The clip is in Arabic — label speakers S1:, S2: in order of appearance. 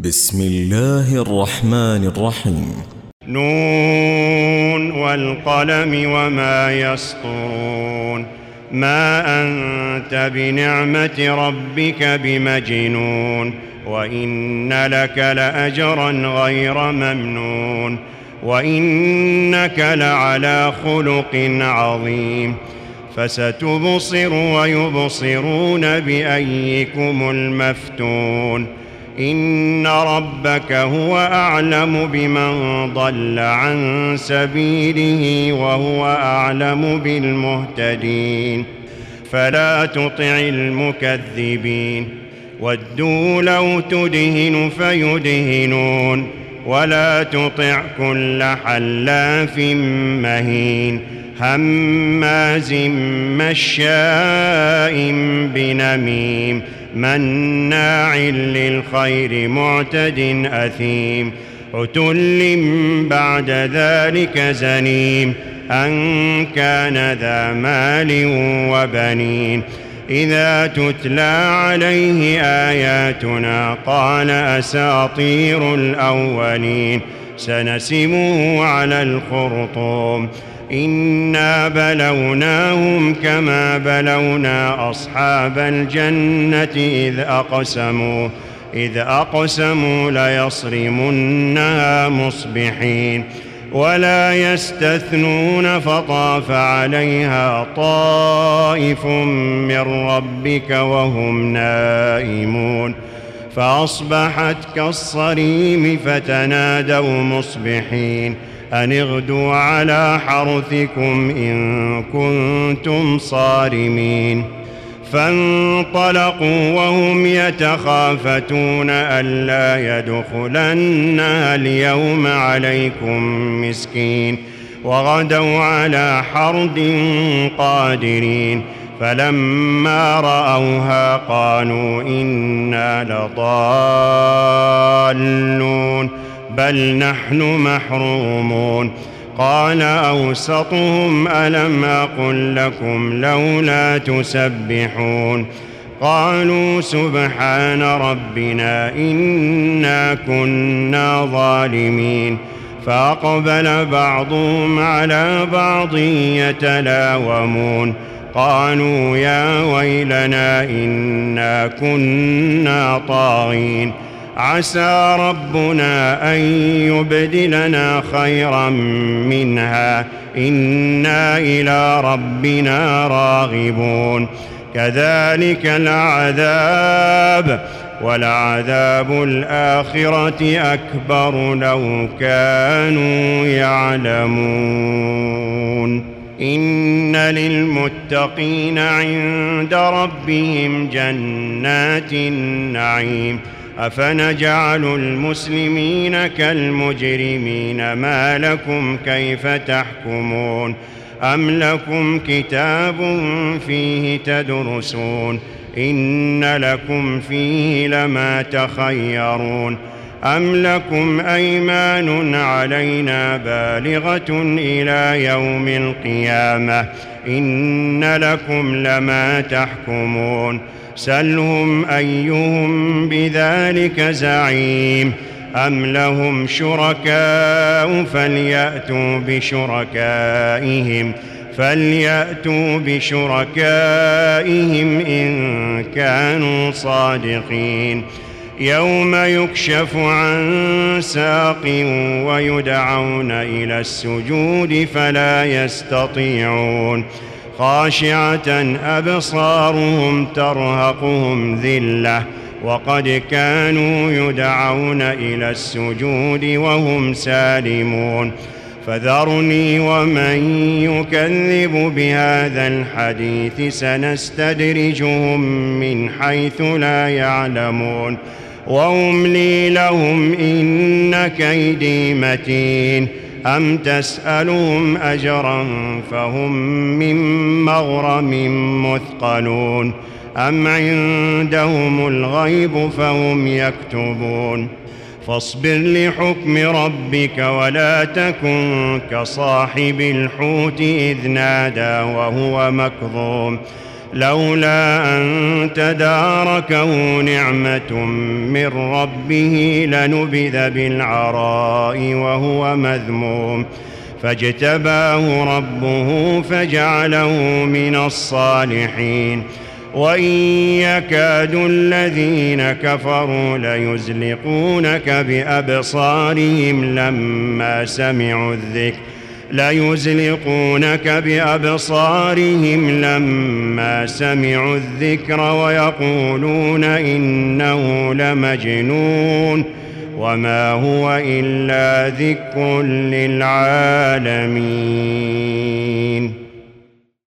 S1: بسم الله الرحمن الرحيم.
S2: نون والقلم وما يسطرون. ما أنت بنعمة ربك بمجنون، وإن لك لأجرا غير ممنون، وإنك لعلى خلق عظيم. فستبصر ويبصرون بأيكم المفتون. إن ربك هو أعلم بمن ضل عن سبيله وهو أعلم بالمهتدين. فلا تطع المكذبين. ودوا لو تدهن فيدهنون، ولا تطع كل حلاف مهين هماز مشاء بنميم مناع للخير معتد أثيم عتل بعد ذلك زنيم أن كان ذا مال وبنين. إذا تتلى عليه آياتنا قال أساطير الأولين سنسمه على الخرطوم. إنا بلوناهم كما بلونا أصحاب الجنة إذ أقسموا ليصرمنها مصبحين ولا يستثنون. فطاف عليها طائف من ربك وهم نائمون فأصبحت كالصريم فتنادوا مصبحين أن اغدوا على حرثكم إن كنتم صارمين. فانطلقوا وهم يتخافتون ألا يدخلنها اليوم عليكم مسكين وغدوا على حرد قادرين. فلما رأوها قالوا إنا لضالون بل نحن محرومون. قال أوسطهم ألم أقل لكم لولا تسبحون. قالوا سبحان ربنا إنا كنا ظالمين. فأقبل بعضهم على بعض يتلاومون قالوا يا ويلنا إنا كنا طاغين. عسى ربنا أن يبدلنا خيرا منها إنا إلى ربنا راغبون. كذلك العذاب ولعذاب الآخرة أكبر لو كانوا يعلمون. إن للمتقين عند ربهم جنات النعيم. أفنجعل المسلمين كالمجرمين ما لكم كيف تحكمون. أم لكم كتاب فيه تدرسون إن لكم فيه لما تخيرون. أم لكم أيمان علينا بالغة إلى يوم القيامة إن لكم لما تحكمون. سلهم أيهم بذلك زعيم. أم لهم شركاء فليأتوا بشركائهم إن كانوا صادقين. يوم يكشف عن ساق ويدعون إلى السجود فلا يستطيعون. خاشعة أبصارهم ترهقهم ذلة وقد كانوا يدعون إلى السجود وهم سالمون. فذرني ومن يكذب بهذا الحديث سنستدرجهم من حيث لا يعلمون وأملي لهم إن كيدي متين. أم تسألهم أجرا فهم من مغرم مثقلون أم عندهم الغيب فهم يكتبون. فاصبر لحكم ربك ولا تكن كصاحب الحوت إذ نادى وهو مكظوم لولا أن تداركه نعمة من ربه لنبذ بالعراء وهو مذموم فاجتباه ربه فجعله من الصالحين وإن يكاد الذين كفروا ليزلقونك بأبصارهم لما سمعوا الذكر ويقولون إنه لمجنون وما هو إلا ذكر للعالمين.